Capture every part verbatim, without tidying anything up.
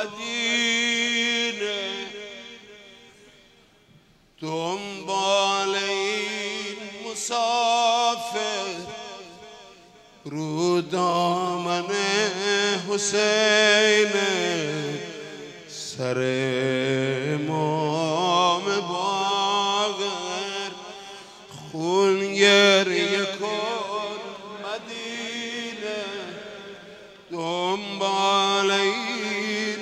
مدینه دنبال این مسافر رو دامن حسین سر امام باقر خون گریه کن مدینه دنبال این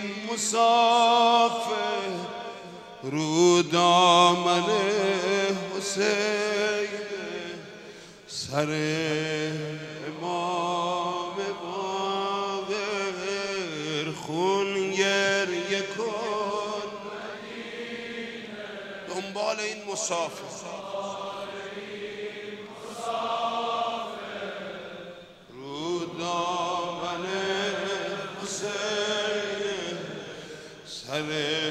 مسافر رو دامن حسین سر امام باقر خون گریه کن دنبال این مسافر رو دامن حسین سر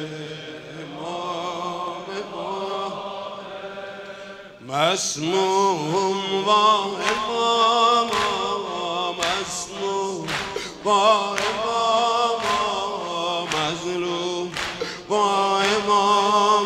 امام باقر مسموم و امام مسموم و امام مظلوم و امام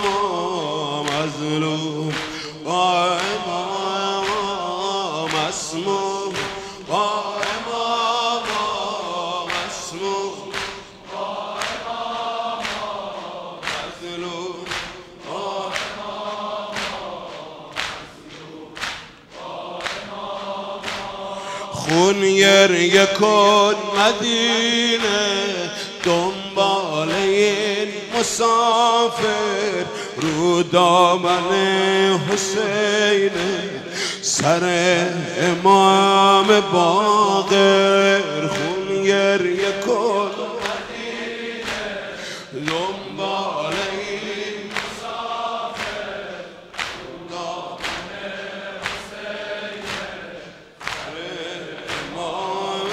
مظلوم و امام مسموم و امام مسموم و امام مظلوم خون گریه کن مدینه دنبال این مسافر رو دامن حسین سر امام باقر خون گریه کن مدینه دنبال این مسافر رو دامن حسین سر امام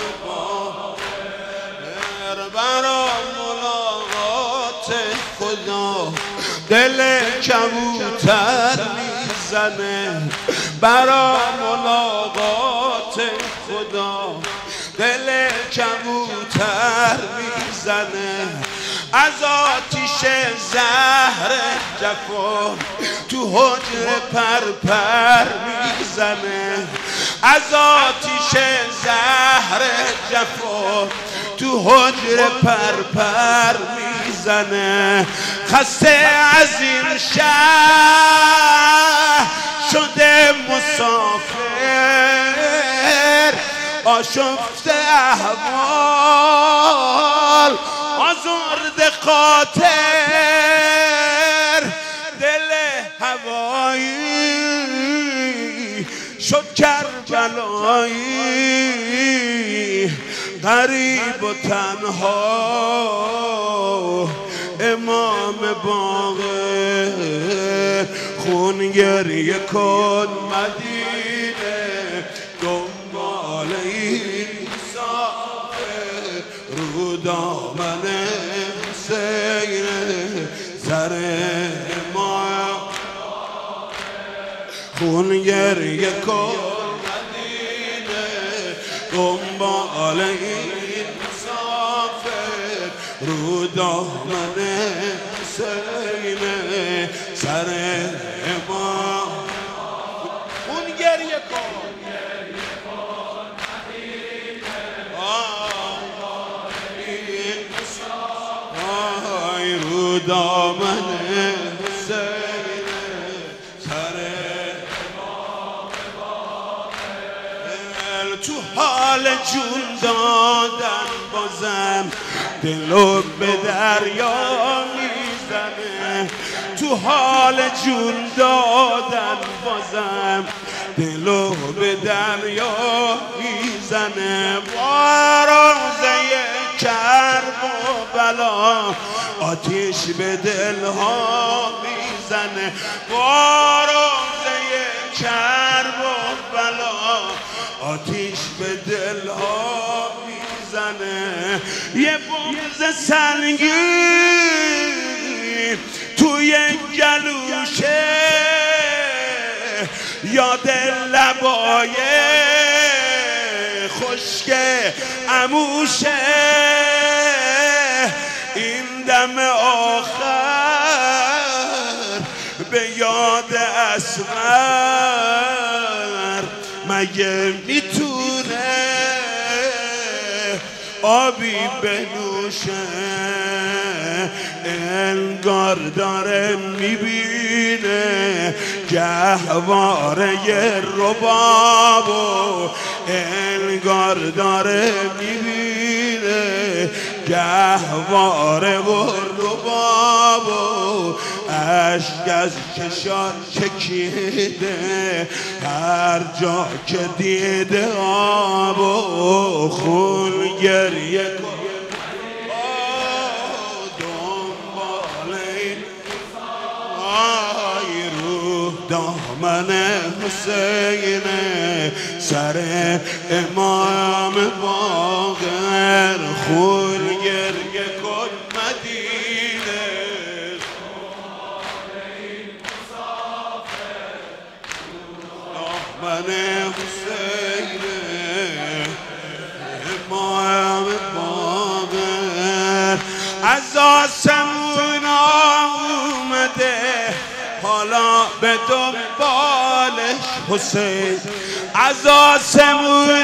باقر برا ملاقات خدا دل کبوتر میزنه برا ملاقات خدا دل کبوتر میزنه از آتیش زهر جفا تو حجره پر پر میزنه از آتیش زهر جفا تو حجره پر پر میزنه خسته از این شهر شده مسافر آشفته احوال آزرده خاطر دل هوایی شد کربلایی غریب و تنها امام باقر خون گریه کن مدینه دنبال این مسافر رو دامن حسین سر امام خون گریه کن مدینه دنبال این مسافر رو دامن حسین سر امام خون گریه کن آی رو دامن حسین سر امام باقر تو حال جون دادن بازم دلو به دریا میزنه تو حال جون دادن بازم دلو به دریا میزنه با روزه کرب و بلا آتیش به دلها میزنه با روزه کرب و بلا آتیش به دلها میزنه یه بغض سنگین توی گلوشه یاد لبای خشک عموشه این دم آخر به یاد اصغر مگه میتونه آبی بنوشه انگار داره میبینه گهواره ربابو انگار داره میبینه گهواره و ربابو اشک از چشان چکیده هر جا که دیده آبو خون گریه کن دنبال این آی روح دامن حسین سر امام باقر خون گریه کن مدینه دامن حسین امام باقر از آسمون آمده حالا به دنبالش حسین از آسمون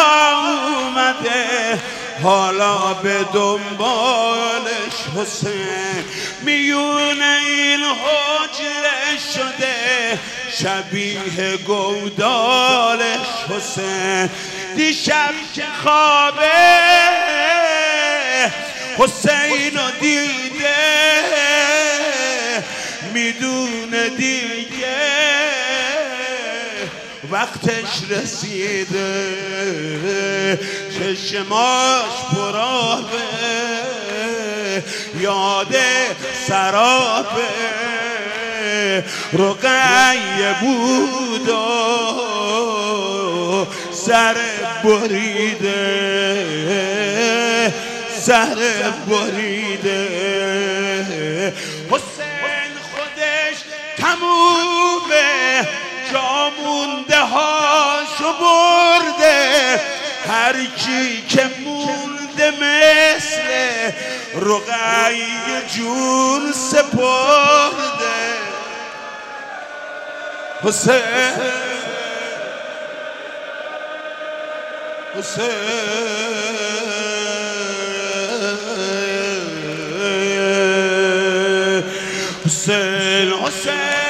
آمده حالا به دنبالش حسین میون این حجره شده شبیه گودالش حسین دیشب که خوابه حسین رو دیده میدونه دیگه وقتش رسیده چشماش پرآبه یاد سرابه رقیه بود و سر بریده سر بریده حسین خودش تمومه جا مونده هاشو برده هر کی که مونده مثل رقیه جون سپرده حسین حسین حسین حسین